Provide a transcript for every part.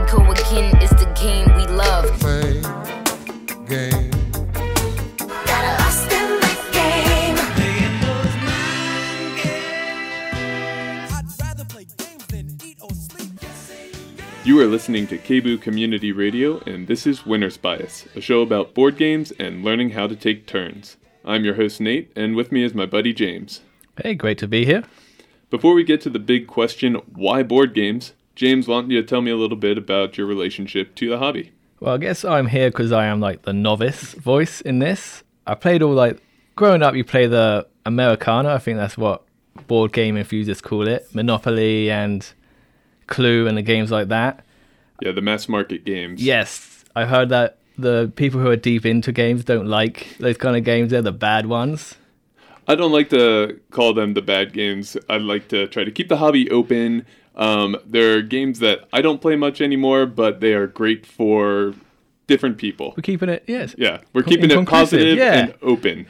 go again, it's the game we love. Play game. Got lost in the game. Playing those mind games. I'd rather play games than eat or sleep. You are listening to KBOO Community Radio, and this is Winner's Bias, a show about board games and learning how to take turns. I'm your host, Nate, and with me is my buddy, James. Hey, great to be here. Before we get to the big question, why board games? James, why don't you tell me a little bit about your relationship to the hobby? Well, I guess I'm here because I am like the novice voice in this. I played growing up, you play the Americana, I think that's what board game enthusiasts call it, Monopoly and Clue and the games like that. Yeah, the mass market games. Yes, I heard that the people who are deep into games don't like those kind of games. They're the bad ones. I don't like to call them the bad games. I like to try to keep the hobby open. There are games that I don't play much anymore, but they are great for different people. We're keeping it, yes. Yeah, we're keeping it positive and open.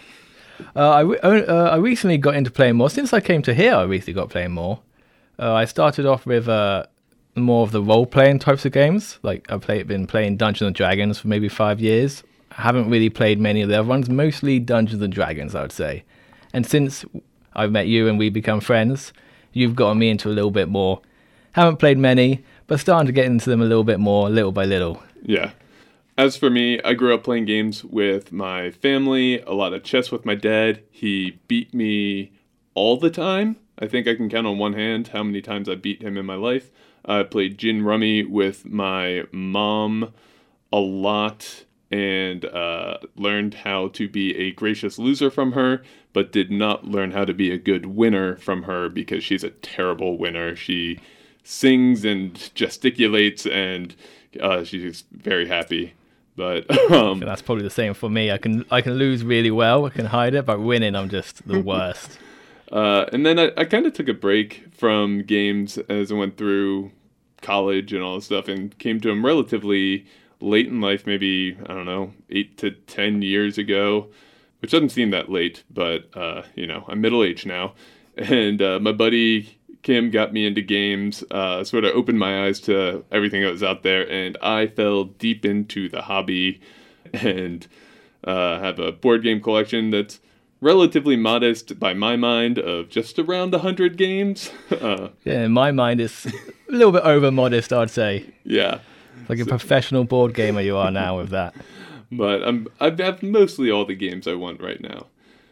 I recently got into playing more. Since I came to here, I recently got playing more. I started off with more of the role-playing types of games. Like I've been playing Dungeons and Dragons for maybe 5 years. I haven't really played many of the other ones, mostly Dungeons and Dragons, I would say. And since I've met you and we become friends, you've gotten me into a little bit more. Haven't played many, but starting to get into them a little bit more, little by little. Yeah. As for me, I grew up playing games with my family, a lot of chess with my dad. He beat me all the time. I think I can count on one hand how many times I beat him in my life. I played gin rummy with my mom a lot and learned how to be a gracious loser from her, but did not learn how to be a good winner from her because she's a terrible winner. She sings and gesticulates and she's very happy. But that's probably the same for me. I can lose really well. I can hide it, but winning, I'm just the worst. And then I kind of took a break from games as I went through college and all this stuff and came to them relatively late in life, maybe, 8 to 10 years ago, which doesn't seem that late, but, I'm middle-aged now. And my buddy Kim got me into games, sort of opened my eyes to everything that was out there, and I fell deep into the hobby and have a board game collection that's relatively modest by my mind of just around 100 games. Yeah, in my mind, it's a little bit over modest, I'd say. Yeah. Like a professional board gamer you are now with that. But I have mostly all the games I want right now.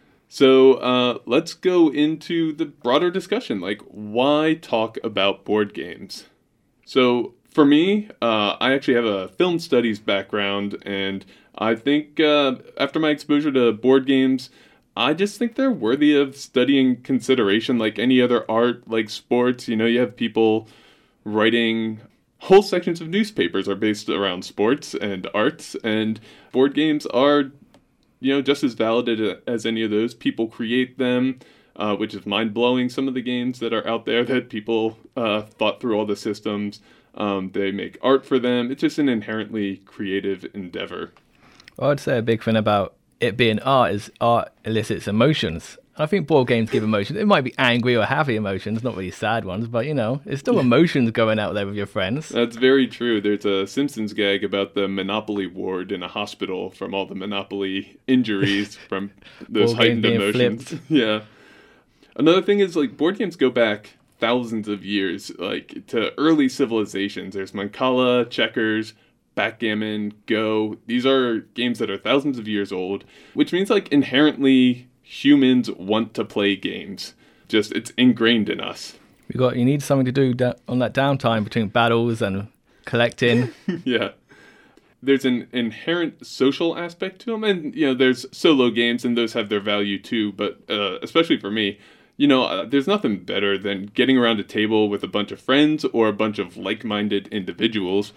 So let's go into the broader discussion. Like, why talk about board games? So for me, I actually have a film studies background, and I think after my exposure to board games, I just think they're worthy of studying consideration like any other art, like sports. You have people writing whole sections of newspapers are based around sports and arts, and board games are, just as valid as any of those. People create them, which is mind-blowing, some of the games that are out there that people thought through all the systems. They make art for them. It's just an inherently creative endeavor. Well, I'd say a big thing about it being art is art elicits emotions. I think board games give emotions. It might be angry or happy emotions, not really sad ones, but it's still emotions going out there with your friends. That's very true. There's a Simpsons gag about the Monopoly ward in a hospital from all the Monopoly injuries from those heightened emotions. Yeah. Another thing is board games go back thousands of years, to early civilizations. There's Mancala, checkers, backgammon, Go. These are games that are thousands of years old, which means inherently humans want to play games. Just it's ingrained in us. You need something to do on that downtime between battles and collecting. Yeah. There's an inherent social aspect to them, and there's solo games, and those have their value too. But especially for me, there's nothing better than getting around a table with a bunch of friends or a bunch of like-minded individuals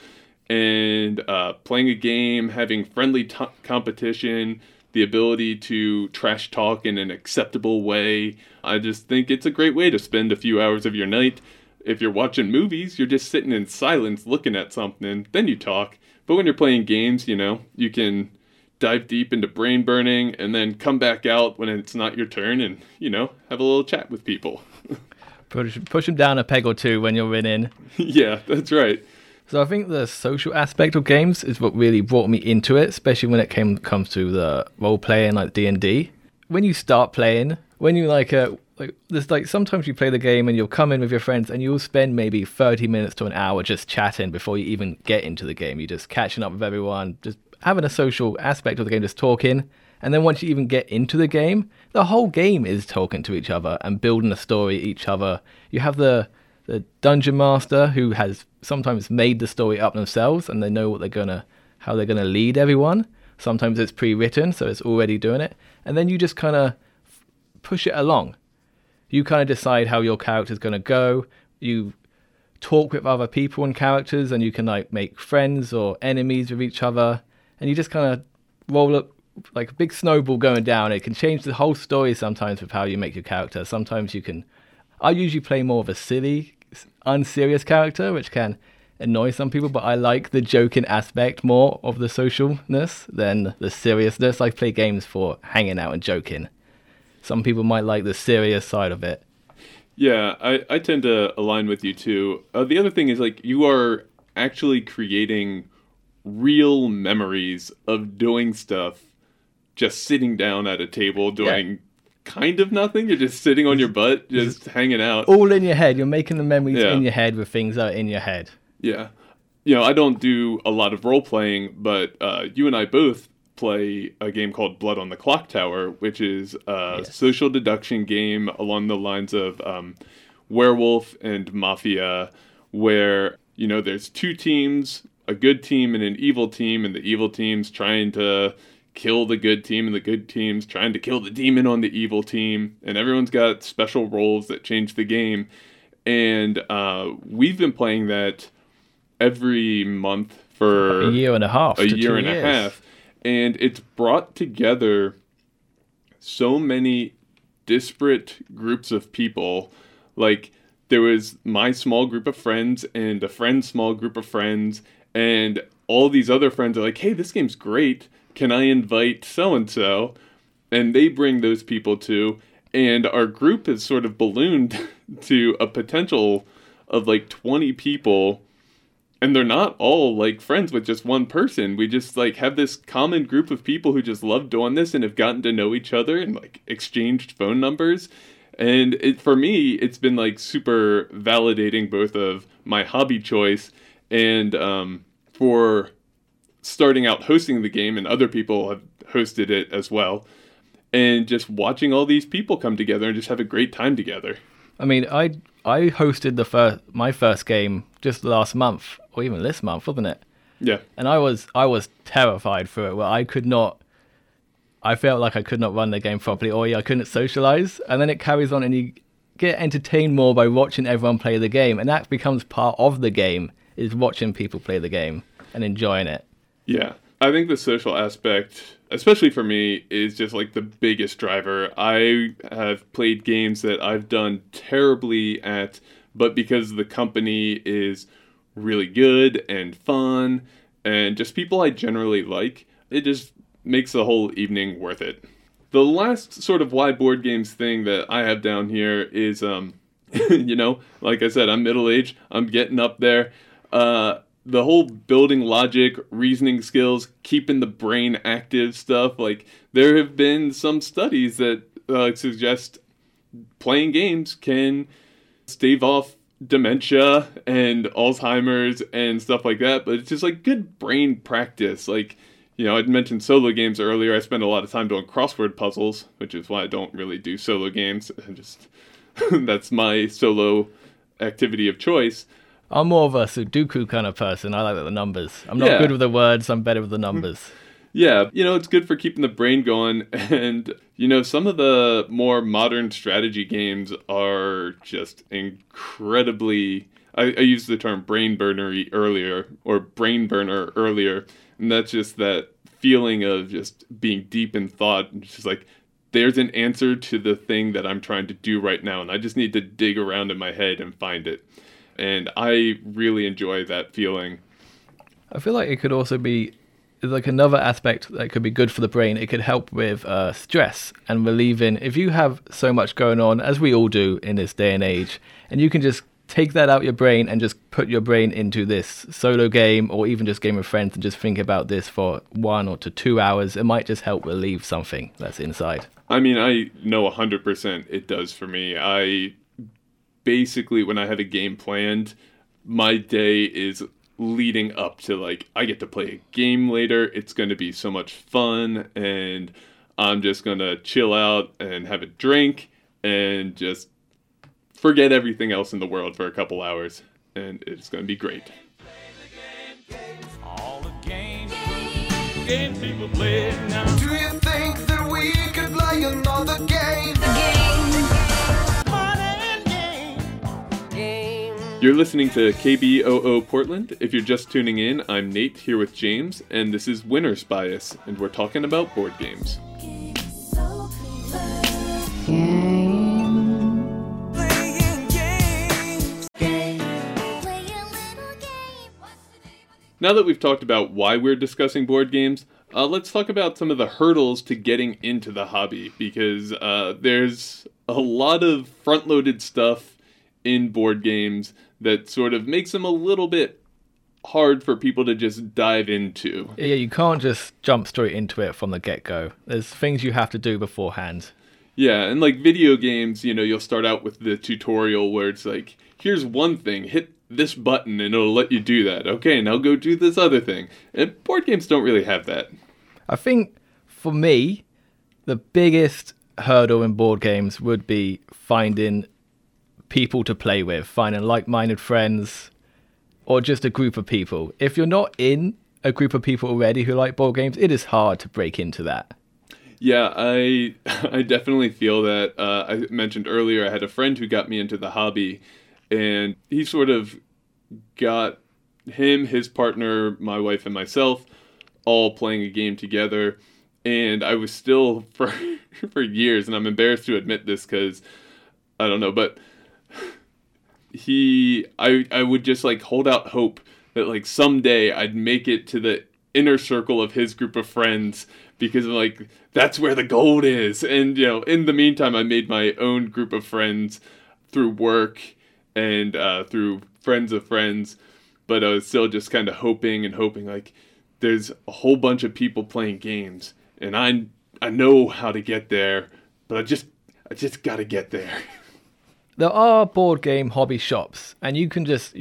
and playing a game, having friendly competition, the ability to trash talk in an acceptable way. I just think it's a great way to spend a few hours of your night. If you're watching movies, you're just sitting in silence looking at something, then you talk. But when you're playing games, you can dive deep into brain burning and then come back out when it's not your turn and, have a little chat with people. Push them down a peg or two when you're winning. Yeah, that's right. So I think the social aspect of games is what really brought me into it, especially when it comes to the role playing like D&D. When you start playing, when you like there's like sometimes you play the game and you'll come in with your friends and you'll spend maybe 30 minutes to an hour just chatting before you even get into the game. You're just catching up with everyone, just having a social aspect of the game, just talking. And then once you even get into the game, the whole game is talking to each other and building a story each other. You have the dungeon master who has sometimes made the story up themselves and they know how they're gonna lead everyone. Sometimes it's pre-written, so it's already doing it. And then you just kind of push it along. You kind of decide how your character's going to go. You talk with other people and characters, and you can like make friends or enemies with each other. And you just kind of roll up like a big snowball going down. It can change the whole story sometimes with how you make your character. Sometimes I usually play more of a silly, unserious character, which can annoy some people, but I like the joking aspect more of the socialness than the seriousness. I play games for hanging out and joking. Some people might like the serious side of it. Yeah, I tend to align with you too. The other thing is like you are actually creating real memories of doing stuff, just sitting down at a table doing kind of nothing. You're just sitting on your butt, just hanging out. All in your head. You're making the memories in your head with things that are in your head. Yeah. You know, I don't do a lot of role playing, but you and I both play a game called Blood on the Clock Tower, which is a social deduction game along the lines of Werewolf and Mafia, where, you know, there's two teams, a good team and an evil team, and the evil team's trying to kill the good team, and the good team's trying to kill the demon on the evil team, and everyone's got special roles that change the game. And we've been playing that every month for a year and a half. And it's brought together so many disparate groups of people. Like, there was my small group of friends and a friend's small group of friends, and all these other friends are like, hey, this game's great. Can I invite so-and-so? And they bring those people too. And our group has sort of ballooned to a potential of like 20 people. And they're not all like friends with just one person. We just like have this common group of people who just love doing this and have gotten to know each other and like exchanged phone numbers. And for me, it's been like super validating both of my hobby choice and for starting out hosting the game, and other people have hosted it as well. And just watching all these people come together and just have a great time together. I mean, I hosted my first game just last month, or even this month, wasn't it? Yeah. And I was terrified for it. Well, I felt like I could not run the game properly, or I couldn't socialize. And then it carries on, and you get entertained more by watching everyone play the game, and that becomes part of the game, is watching people play the game and enjoying it. Yeah. I think the social aspect, especially for me, is just like the biggest driver. I have played games that I've done terribly at, but because the company is really good and fun and just people I generally like, it just makes the whole evening worth it. The last sort of why board games thing that I have down here is, you know, like I said, I'm middle-aged, I'm getting up there. The whole building logic, reasoning skills, keeping the brain active stuff, like there have been some studies that suggest playing games can stave off dementia and Alzheimer's and stuff like that, but it's just like good brain practice. Like, you know, I'd mentioned solo games earlier. I spend a lot of time doing crossword puzzles, which is why I don't really do solo games. That's my solo activity of choice. I'm more of a Sudoku kind of person. I like the numbers. I'm not good with the words. I'm better with the numbers. Yeah, you know, it's good for keeping the brain going. And, you know, some of the more modern strategy games are just incredibly... I used the term brain burner earlier, and that's just that feeling of just being deep in thought. It's just like, there's an answer to the thing that I'm trying to do right now, and I just need to dig around in my head and find it. And I really enjoy that feeling. I feel like it could also be like another aspect that could be good for the brain. It could help with stress and relieving. If you have so much going on, as we all do in this day and age, and you can just take that out your brain and just put your brain into this solo game or even just game with friends and just think about this for 1 or to 2 hours. It might just help relieve something that's inside. I mean, I know 100% it does for me. I basically, when I have a game planned, my day is leading up to, like, I get to play a game later. It's going to be so much fun, and I'm just going to chill out and have a drink and just forget everything else in the world for a couple hours, and it's going to be great. All the games people play now. Do you think that we could play another game? Fun and game. You're listening to KBOO Portland. If you're just tuning in, I'm Nate here with James, and this is Winner's Bias, and we're talking about board games. Playing games. Now that we've talked about why we're discussing board games, let's talk about some of the hurdles to getting into the hobby, because there's a lot of front-loaded stuff in board games that sort of makes them a little bit hard for people to just dive into. Yeah, you can't just jump straight into it from the get-go. There's things you have to do beforehand. Yeah, and like video games, you know, you'll start out with the tutorial where it's like, here's one thing, hit this button and it'll let you do that. Okay, now go do this other thing. And board games don't really have that. I think, for me, the biggest hurdle in board games would be finding people to play with, finding like-minded friends, or just a group of people. If you're not in a group of people already who like board games, it is hard to break into that. Yeah, I definitely feel that. I mentioned earlier I had a friend who got me into the hobby, and he sort of got him, his partner, my wife, and myself all playing a game together. And I was still, for years, and I'm embarrassed to admit this because, I don't know, but I would just like hold out hope that like someday I'd make it to the inner circle of his group of friends, because like that's where the gold is. And you know, in the meantime, I made my own group of friends through work and through friends of friends, but I was still just kind of hoping like there's a whole bunch of people playing games, and I know how to get there, but I just got to get there. There are board game hobby shops, and you can just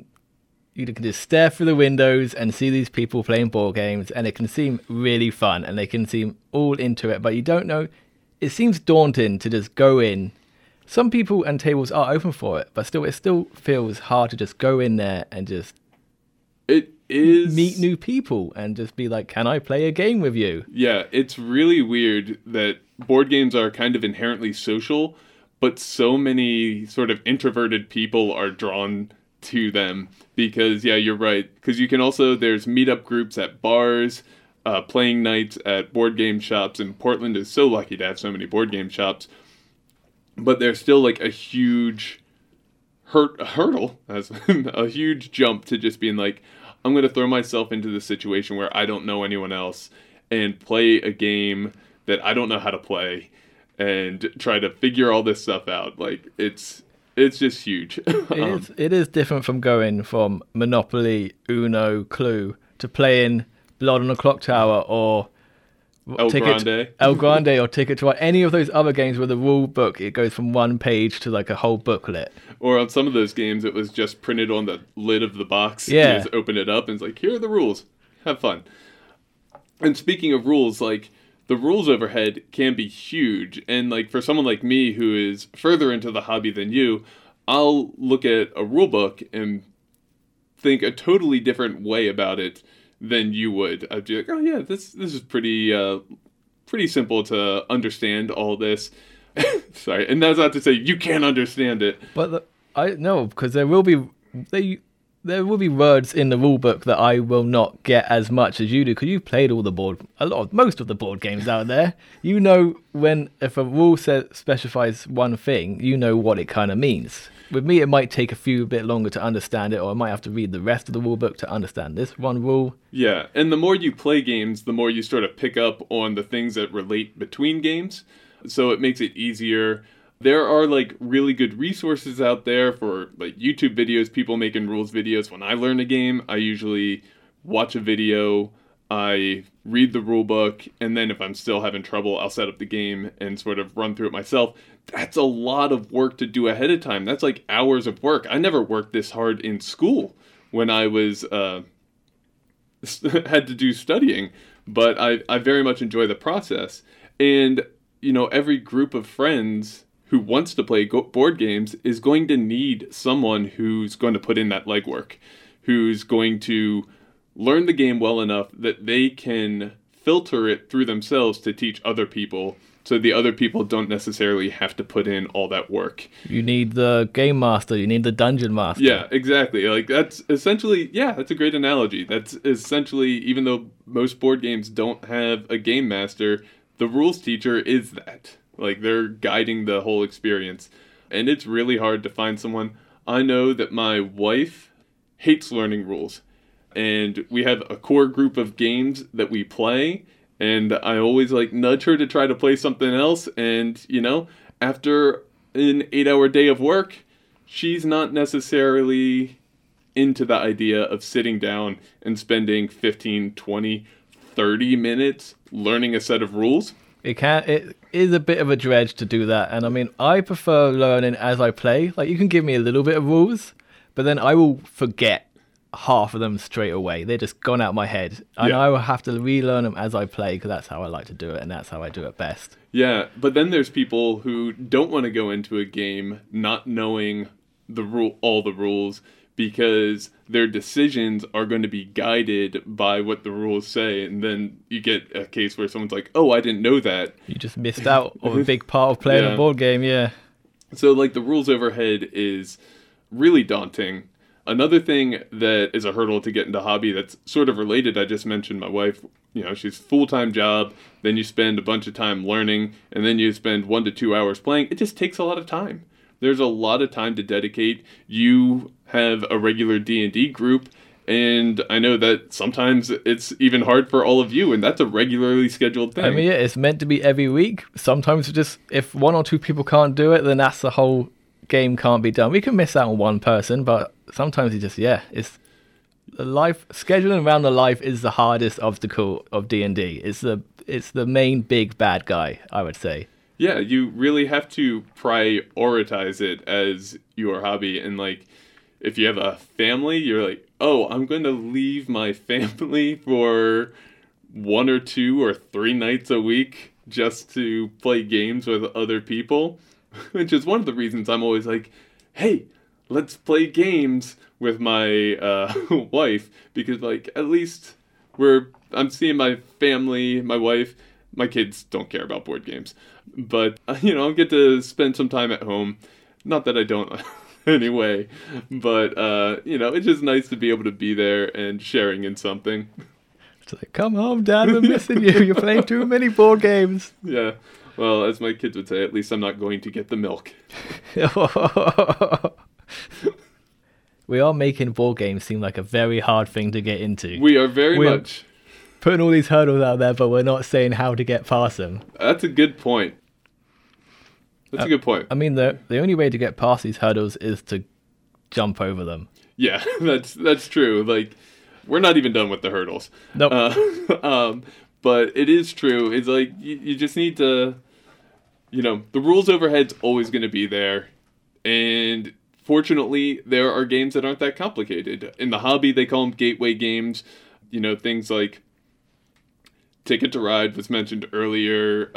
stare through the windows and see these people playing board games, and it can seem really fun, and they can seem all into it, but you don't know. It seems daunting to just go in. Some people and tables are open for it, but it still feels hard to just go in there and just It is meet new people and just be like, can I play a game with you? Yeah, it's really weird that board games are kind of inherently social, but so many sort of introverted people are drawn to them because, yeah, you're right. Because you can also, there's meetup groups at bars, playing nights at board game shops, and Portland is so lucky to have so many board game shops. But there's still like a huge hurdle, as a huge jump to just being like, I'm going to throw myself into the situation where I don't know anyone else and play a game that I don't know how to play and try to figure all this stuff out. Like, it's just huge. It is different from going from Monopoly, Uno, Clue to playing Blood on the Clock Tower or El Grande or Ticket to Ride. Any of those other games where the rule book, it goes from one page to like a whole booklet. Or on some of those games, it was just printed on the lid of the box. Yeah. You just open it up and it's like, here are the rules. Have fun. And speaking of rules, like, the rules overhead can be huge. And like for someone like me who is further into the hobby than you, I'll look at a rule book and think a totally different way about it than you would. I'd be like, oh yeah, this is pretty simple to understand all this. Sorry, and that's not to say you can't understand it. But I know, because there will be words in the rule book that I will not get as much as you do, because you've played most of the board games out there. You know, if a rule specifies one thing, you know what it kind of means. With me, it might take a bit longer to understand it, or I might have to read the rest of the rule book to understand this one rule. Yeah, and the more you play games, the more you sort of pick up on the things that relate between games. So it makes it easier. There are like really good resources out there for like YouTube videos, people making rules videos. When I learn a game, I usually watch a video, I read the rule book, and then if I'm still having trouble, I'll set up the game and sort of run through it myself. That's a lot of work to do ahead of time. That's like hours of work. I never worked this hard in school when I was had to do studying, but I very much enjoy the process. And, you know, every group of friends who wants to play board games is going to need someone who's going to put in that legwork, who's going to learn the game well enough that they can filter it through themselves to teach other people, so the other people don't necessarily have to put in all that work. You need the game master, you need the dungeon master. Yeah, exactly. Like that's essentially, yeah, that's a great analogy. That's essentially, even though most board games don't have a game master, the rules teacher is that. Like, they're guiding the whole experience. And it's really hard to find someone. I know that my wife hates learning rules. And we have a core group of games that we play. And I always, like, nudge her to try to play something else. And, you know, after an 8-hour day of work, she's not necessarily into the idea of sitting down and spending 15, 20, 30 minutes learning a set of rules. It is a bit of a dredge to do that, and I mean, I prefer learning as I play. Like, you can give me a little bit of rules, but then I will forget half of them straight away. They're just gone out of my head, and Yeah. I will have to relearn them as I play, because that's how I like to do it, and that's how I do it best. Yeah, but then there's people who don't want to go into a game not knowing all the rules, because their decisions are going to be guided by what the rules say, and then you get a case where someone's like, "Oh, I didn't know that." You just missed out on a big part of playing Yeah. a board game, yeah. So, like, the rules overhead is really daunting. Another thing that is a hurdle to get into hobby that's sort of related, I just mentioned my wife, you know, she's full-time job, then you spend a bunch of time learning, and then you spend 1 to 2 hours playing. It just takes a lot of time. There's a lot of time to dedicate. You have a regular D&D group, and I know that sometimes it's even hard for all of you, and that's a regularly scheduled thing. I mean, yeah, it's meant to be every week. Sometimes just, if 1 or 2 people can't do it, then that's the whole game can't be done. We can miss out on one person, but sometimes it's just, yeah, it's the life, scheduling around the life is the hardest obstacle of D&D. It's the main big bad guy, I would say. Yeah, you really have to prioritize it as your hobby. And, like, if you have a family, you're like, oh, I'm going to leave my family for 1 or 2 or 3 nights a week just to play games with other people. Which is one of the reasons I'm always like, hey, let's play games with my wife. Because, like, at least I'm seeing my family, my wife. My kids don't care about board games. But, you know, I'll get to spend some time at home. Not that I don't anyway. But, you know, it's just nice to be able to be there and sharing in something. It's like, come home, Dad, we're missing you. You're playing too many board games. Yeah. Well, as my kids would say, at least I'm not going to get the milk. We are making board games seem like a very hard thing to get into. We are very We're much... putting all these hurdles out there, but we're not saying how to get past them. That's a good point. That's a good point. I mean, the only way to get past these hurdles is to jump over them. Yeah, that's true. Like, we're not even done with the hurdles. Nope. But it is true. It's like, you just need to, you know, the rules overhead's always going to be there. And fortunately, there are games that aren't that complicated. In the hobby, they call them gateway games. You know, things like Ticket to Ride was mentioned earlier.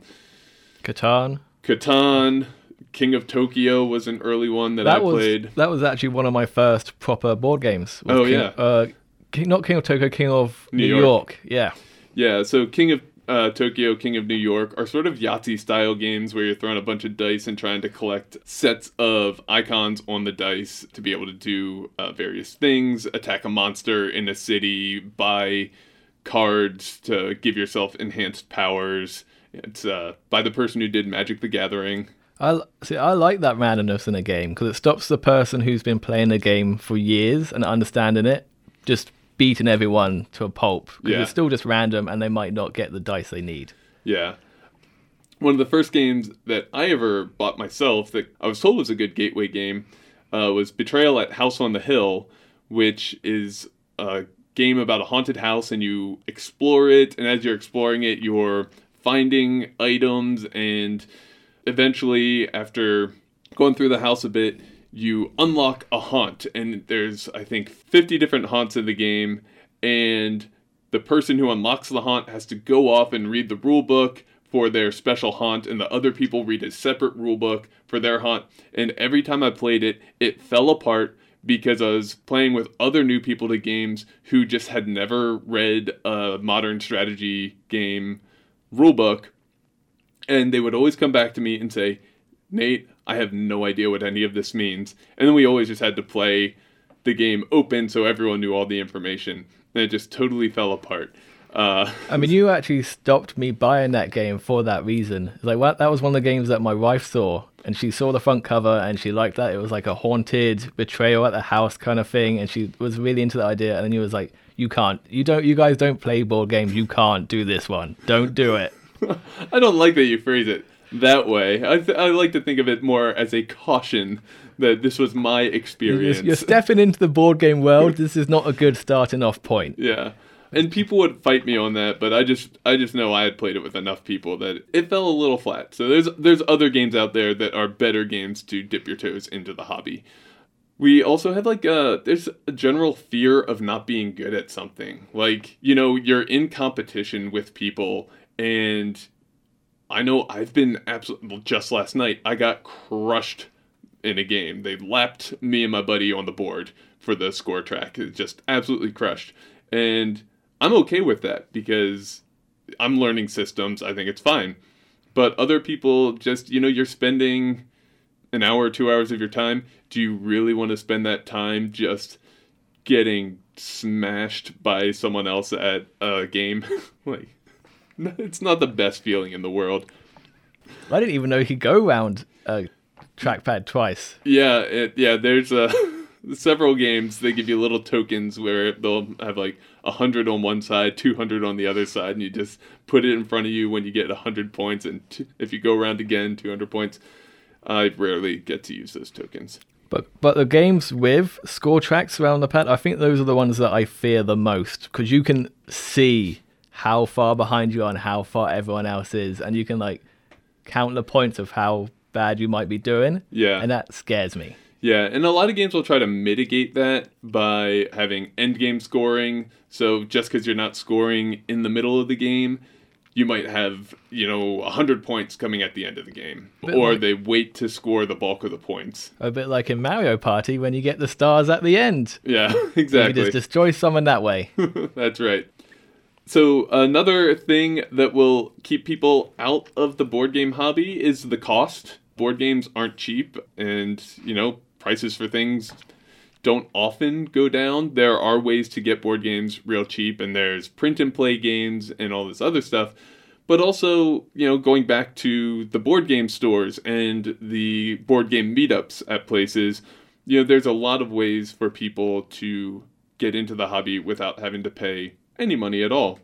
Catan, King of Tokyo was an early one that I played. That was actually one of my first proper board games. Oh, yeah. Not King of Tokyo, King of New York. Yeah. Yeah, so King of Tokyo, King of New York are sort of Yahtzee-style games where you're throwing a bunch of dice and trying to collect sets of icons on the dice to be able to do various things, attack a monster in a city, buy cards to give yourself enhanced powers. It's by the person who did Magic the Gathering. I like that randomness in a game because it stops the person who's been playing the game for years and understanding it just beating everyone to a pulp. Because Yeah. it's still just random and they might not get the dice they need. Yeah. one of the first games that I ever bought myself that I was told was a good gateway game was Betrayal at House on the Hill, which is a game about a haunted house, and you explore it, and as you're exploring it, you're finding items, and eventually, after going through the house a bit, you unlock a haunt, and there's, I think, 50 different haunts in the game, and the person who unlocks the haunt has to go off and read the rule book for their special haunt, and the other people read a separate rule book for their haunt, and every time I played it, it fell apart because I was playing with other new people to games who just had never read a modern strategy game rulebook, and they would always come back to me and say, Nate, I have no idea what any of this means. And then we always just had to play the game open so everyone knew all the information, and it just totally fell apart. I mean, you actually stopped me buying that game for that reason. Like, that was one of the games that my wife saw, and she saw the front cover and she liked that. It was like a haunted betrayal at the house kind of thing, and she was really into the idea. And then you was like, you guys don't play board games. You can't do this one. Don't do it. I don't like that you phrase it that way. I like to think of it more as a caution that this was my experience. You're stepping into the board game world. This is not a good starting off point. Yeah. And people would fight me on that, but I just know I had played it with enough people that it fell a little flat. So there's other games out there that are better games to dip your toes into the hobby. We also had there's a general fear of not being good at something. Like, you're in competition with people, and I know I've been just last night, I got crushed in a game. They lapped me and my buddy on the board for the score track. It just absolutely crushed. And I'm okay with that because I'm learning systems. I think it's fine. But other people just, you're spending an hour or 2 hours of your time. Do you really want to spend that time just getting smashed by someone else at a game? It's not the best feeling in the world. I didn't even know you could go around a trackpad twice. Yeah, there's several games. They give you little tokens where they'll have 100 on one side, 200 on the other side, and you just put it in front of you when you get 100 points, and if you go around again, 200 points. I rarely get to use those tokens. But the games with score tracks around the pad, I think those are the ones that I fear the most, because you can see how far behind you are and how far everyone else is, and you can count the points of how bad you might be doing. Yeah. And that scares me. Yeah, and a lot of games will try to mitigate that by having endgame scoring. So just because you're not scoring in the middle of the game, you might have, 100 points coming at the end of the game. Or they wait to score the bulk of the points. A bit like in Mario Party when you get the stars at the end. Yeah, exactly. You just destroy someone that way. That's right. So another thing that will keep people out of the board game hobby is the cost. Board games aren't cheap, and, prices for things don't often go down. There are ways to get board games real cheap, and there's print and play games and all this other stuff. But also, going back to the board game stores and the board game meetups at places, there's a lot of ways for people to get into the hobby without having to pay any money at all.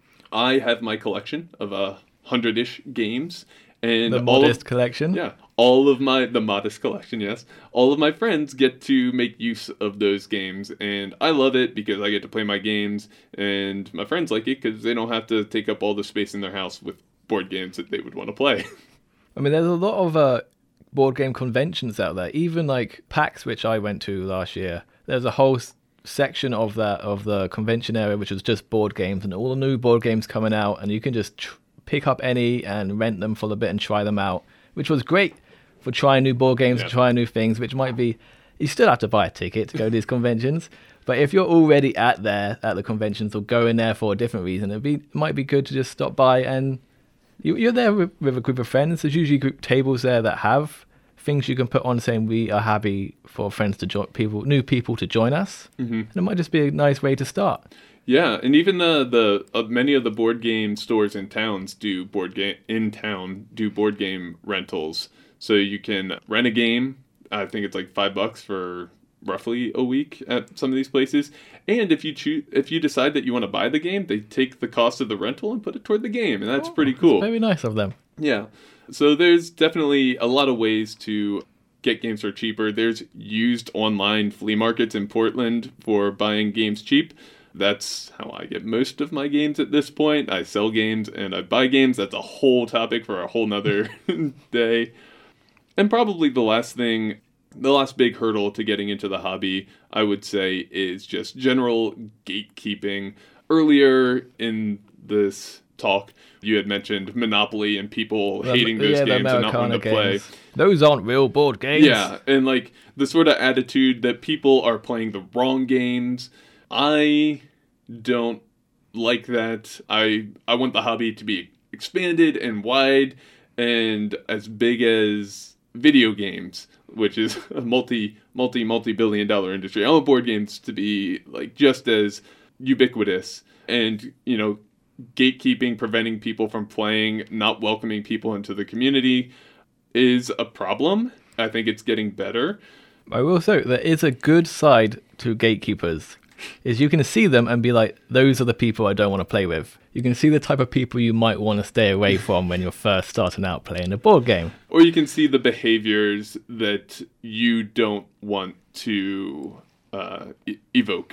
I have my collection of 100-ish games. And the modest collection? Yeah. The modest collection, yes. All of my friends get to make use of those games, and I love it because I get to play my games, and my friends like it because they don't have to take up all the space in their house with board games that they would want to play. I mean, there's a lot of board game conventions out there. Even PAX, which I went to last year, there's a whole section of the convention area which was just board games, and all the new board games coming out, and you can just pick up any and rent them for a bit and try them out, which was great for trying new board games, trying new things, which might be, you still have to buy a ticket to go to these conventions, but if you're already at the conventions or going there for a different reason, it might be good to just stop by, and you're there with a group of friends. There's usually group tables there that have things you can put on saying we are happy for friends to join, new people to join us, and it might just be a nice way to start. Yeah, and even the many of the board game stores in towns do board game rentals. So you can rent a game. I think it's $5 for roughly a week at some of these places. And if you decide that you want to buy the game, they take the cost of the rental and put it toward the game, and that's pretty cool. Very nice of them. Yeah. So there's definitely a lot of ways to get games for cheaper. There's used online flea markets in Portland for buying games cheap. That's how I get most of my games at this point. I sell games and I buy games. That's a whole topic for a whole nother day. And probably the last big hurdle to getting into the hobby, I would say, is just general gatekeeping. Earlier in this talk, you had mentioned Monopoly and people hating those games and not wanting to play. Those aren't real board games. Yeah, and like the sort of attitude that people are playing the wrong games. I don't like that. I want the hobby to be expanded and wide and as big as video games, which is a multi-billion dollar industry. I want board games to be like just as ubiquitous and, gatekeeping, preventing people from playing, not welcoming people into the community is a problem. I think it's getting better. I will say there is a good side to gatekeepers. Is you can see them and be like, those are the people I don't want to play with. You can see the type of people you might want to stay away from when you're first starting out playing a board game. Or you can see the behaviors that you don't want to evoke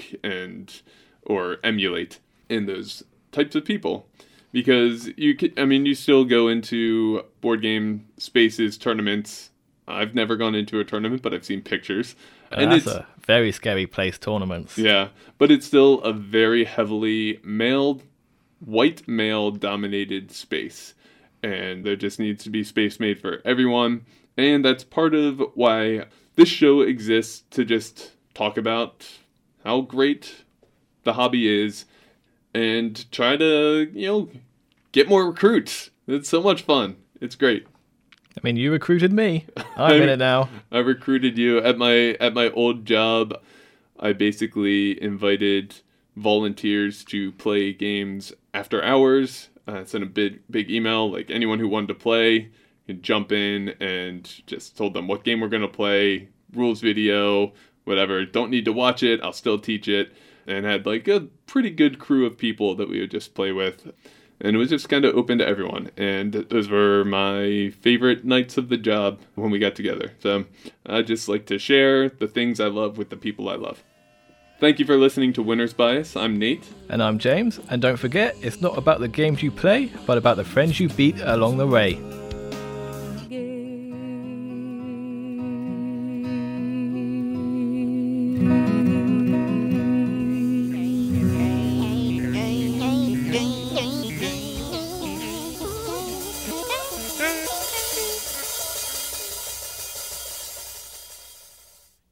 or emulate in those types of people. Because you still go into board game spaces, tournaments. I've never gone into a tournament, but I've seen pictures. And that's a very scary place, tournaments. Yeah, but it's still a very heavily white male-dominated space. And there just needs to be space made for everyone. And that's part of why this show exists, to just talk about how great the hobby is and try to, get more recruits. It's so much fun. It's great. I mean, you recruited me. I'm in it now. I recruited you at my old job. I basically invited volunteers to play games after hours. I sent a big email, like anyone who wanted to play could jump in, and just told them what game we're going to play, rules video, whatever. Don't need to watch it. I'll still teach it. And had like a pretty good crew of people that we would just play with. And it was just kind of open to everyone. And those were my favorite nights of the job when we got together. So I just like to share the things I love with the people I love. Thank you for listening to Winner's Bias. I'm Nate. And I'm James. And don't forget, it's not about the games you play, but about the friends you beat along the way.